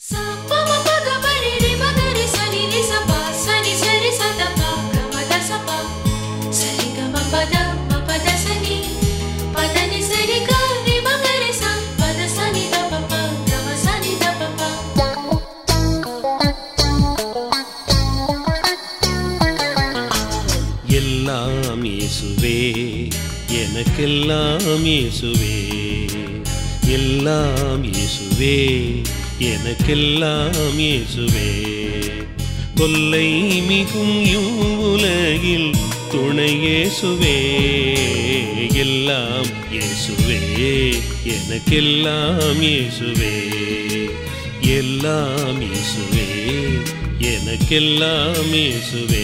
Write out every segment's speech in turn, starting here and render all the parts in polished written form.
எல்லாம் இயேசுவே எனக்கெல்லாம் இயேசுவே, எல்லாம் இயேசுவே எனக்கெல்லாம் இயேசுவே. கொல்லை மிகும் இவ்வுலகில் துணை இயேசுவே, எல்லாம் இயேசுவே எனக்கெல்லாம் இயேசுவே, எல்லாம் இயேசுவே எனக்கெல்லாம் இயேசுவே.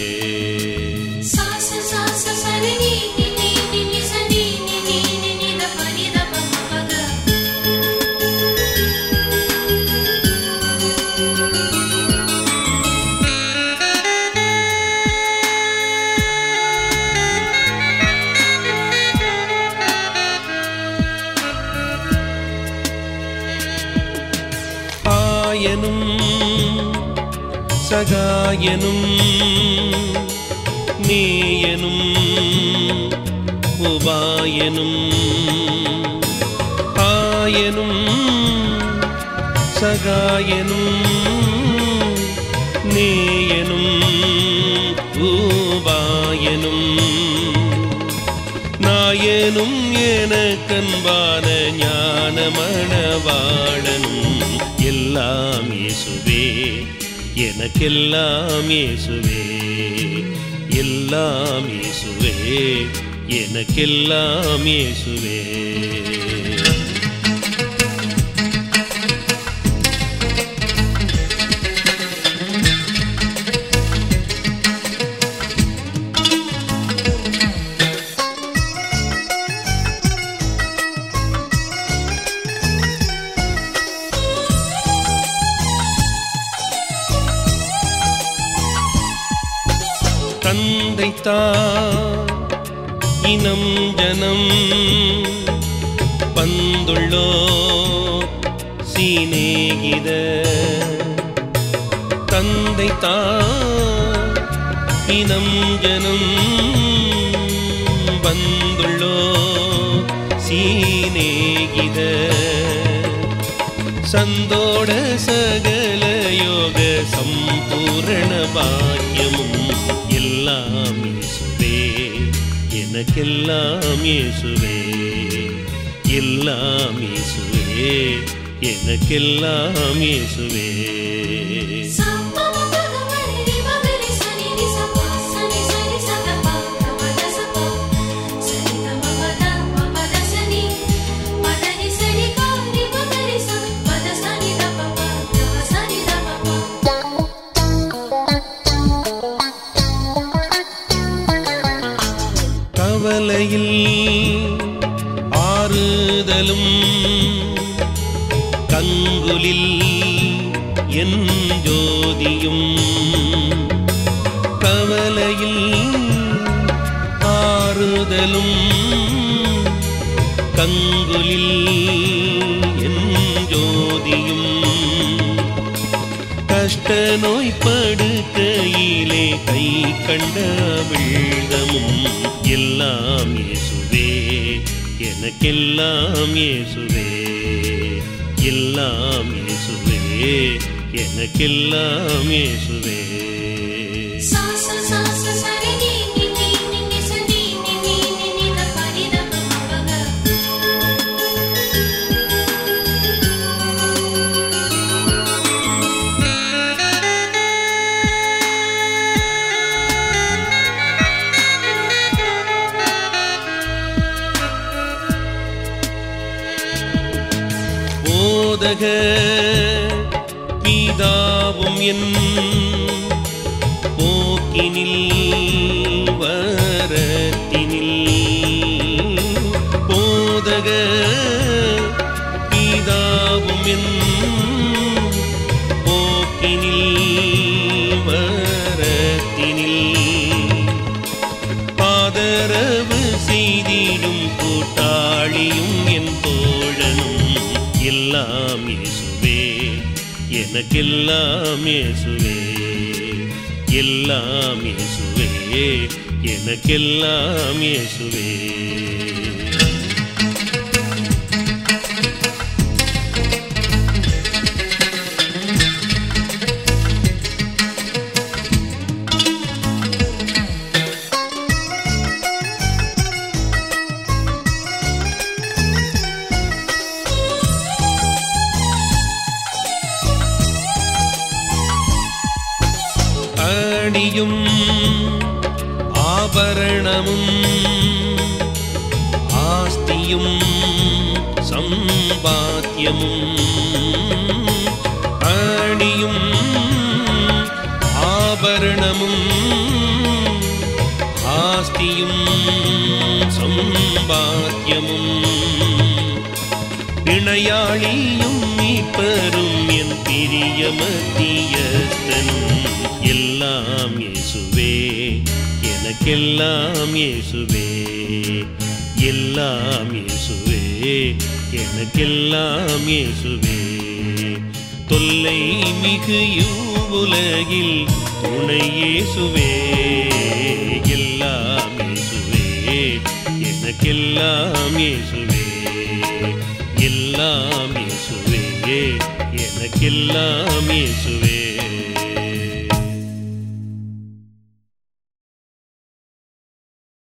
ஆயனும் சகாயனும் நீயனும் உபாயனும், ஆயனும் சகாயனும் நீயனும் உபாயனும், நாயனும் எனக்கன்பான ஞான மணவாளனும், எல்லாம் இயேசுவே எனக்கெல்லாம் இயேசுவே, எல்லாம் இயேசுவே எனக்கெல்லாம் இயேசுவே. தந்தை தாய் இனம் ஜனம் பந்துள்ளோ சீநேகித, தந்தை தாய் இனம் ஜனம் பந்துள்ளோ சீநேகித, சந்தோட சகல யோக சம்பூரண பாக்கியமும், எல்லாம் இயேசுவே எனக்கெல்லாம் இயேசுவே, எல்லாம் இயேசுவே எனக்கெல்லாம் இயேசுவே. கவலையில் ஆறுதலும் கங்குலில் என் ஜோதியும், கவலையில் ஆறுதலும் கங்குலில் என் ஜோதியும், கஷ்ட நோய் படுக்கையிலே கை கண்ட விழ்தமும், எல்லாம் இயேசுவே எனக்கெல்லாம் இயேசுவே, எல்லாம் இயேசுவே எனக்கெல்லாம் இயேசுவே. போதக பிதாவும் என் போக்கினில் வரத்தினில், போதக பிதாவும் என் போக்கினில் வரத்தினில், ஆதரவு செய்திடும் கூட்டாளியும் என் தோழனும், எல்லாம் இயேசுவே எனக்கெல்லாம் இயேசுவே, எல்லாம் இயேசுவே, எனக்கெல்லாம் இயேசுவே. அணியும் ஆபரணமும் ஆஸ்தியும் சம்பாத்தியமும், அணியும் ஆபரணமும் ஆஸ்தியும் சம்பாத்தியமும், இணையாளியும் மீட்பரும் என் பிரிய மத்தியஸ்தனும், எல்லாம் இயேசுவே, எனக்கெல்லாம் இயேசுவே, எல்லாம் இயேசுவே, எனக்கெல்லாம் இயேசுவே. தொல்லை மிகு இவ்வுலகில் துணை இயேசுவே, எல்லாம் இயேசுவே, எனக்கெல்லாம் இயேசுவே, எல்லாம் இயேசுவே, எனக்கெல்லாம் இயேசுவே.